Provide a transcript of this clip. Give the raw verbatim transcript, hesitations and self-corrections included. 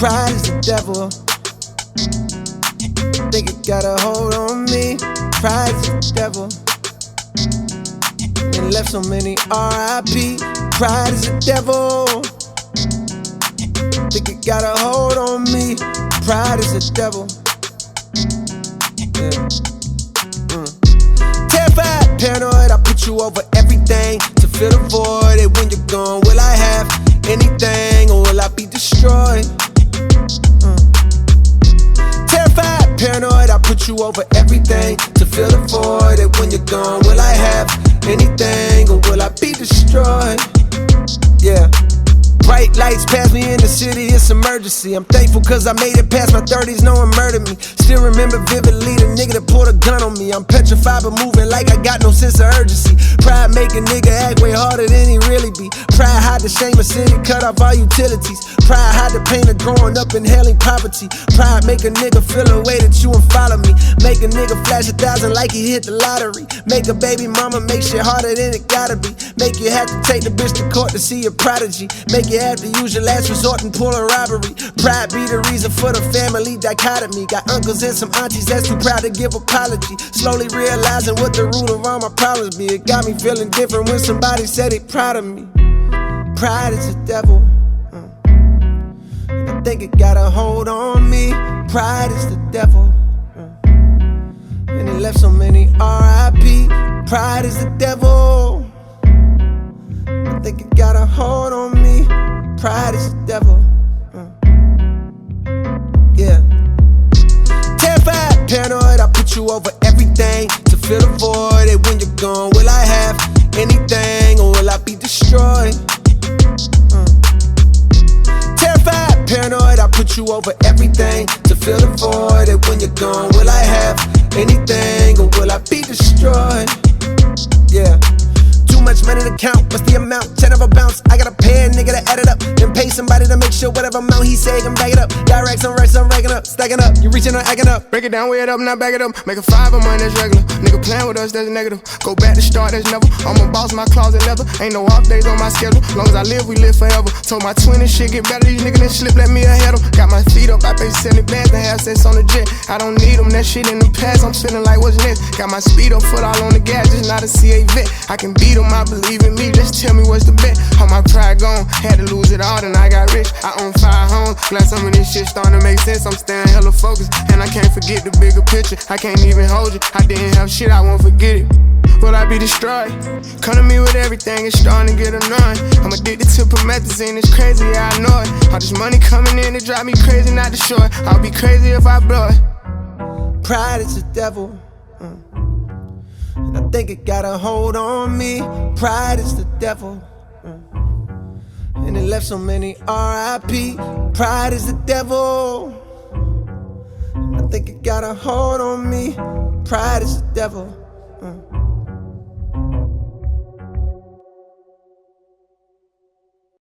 Pride is the devil. Think it got a hold on me. Pride is the devil. And left so many R I P. Pride is the devil. Think it got a hold on me. Pride is the devil. Yeah. Mm. Terrified, paranoid, I put you over everything to fill the void. And when you're gone, will I have anything or will I be destroyed? Mm. Terrified, paranoid, I put you over everything to fill the void. And when you're gone, will I have anything or will I be destroyed? Yeah. Bright lights pass me in the city, it's emergency. I'm thankful cause I made it past my thirties, no one murdered me. Still remember vividly the nigga that pulled a gun on me. I'm petrified but moving like I got no sense of urgency. Pride make a nigga act way harder than he really be. Pride hide the shame of city, cut off all utilities. Pride hide the pain of growing up inhaling poverty. Pride make a nigga feel a way that you won't follow me. Make a nigga flash a thousand like he hit the lottery. Make a baby mama make shit harder than it gotta be. Make you have to take the bitch to court to see your prodigy. Make you have to use your last resort and pull a robbery. Pride be the reason for the family dichotomy. Got uncles and some aunties that's too proud to give apology. Slowly realizing what the root of all my problems be. It got me feeling different when somebody said they proud of me. Pride is the devil. I think it got a hold on me. Pride is the devil. And it left so many R I P. Pride is the devil. I think it got a hold on me. Pride is the devil. Yeah. Terrified, paranoid, I put you over everything to fill the void. And when you're gone, will I have anything or will I be destroyed? Terrified, paranoid, I put you over everything to fill the void. And when you're gone, will I have anything or will I be destroyed? Yeah. Too much money to count, what's the amount? Ten of a bounce, I gotta pay a nigga to add it up. Then pay somebody to make sure whatever amount he say can back it up. Got racks on racks, I'm racking up, stacking up. You reaching or acting up. Break it down, weigh it up, now back it up. Make a five of mine, that's regular. Nigga playing with us, that's negative. Go back to start, that's never. I'm a boss, my closet leather. Ain't no off days on my schedule. Long as I live, we live forever. Told my twin this shit get better. These niggas that slip, let me ahead of. Got my feet up, I pay seventy bands to have sex on the jet. I don't need them, that shit in the past. I'm feeling like what's next. Got my speed up, foot all on the gas, just not a C A vet. I can beat them, I believe in me. Just tell me what's the bet. All my pride gone, had to lose it all, then I got rich. I own five homes, glad some of this shit starting to make sense. I'm staying hella focused, and I can't forget the bigger picture. I can't even hold you, I didn't have shit, I won't forget it. Will I be destroyed? Come to me with everything, it's starting to get annoying. I'm addicted to promethazine, it's crazy, yeah, I know it. All this money coming in, it drive me crazy, not to show it. I'll be crazy if I blow it. Pride is the devil. Mm. And I think it got a hold on me. Pride is the devil. Mm. And it left so many R I P. Pride is the devil. And I think it got a hold on me. Pride is the devil. Mm.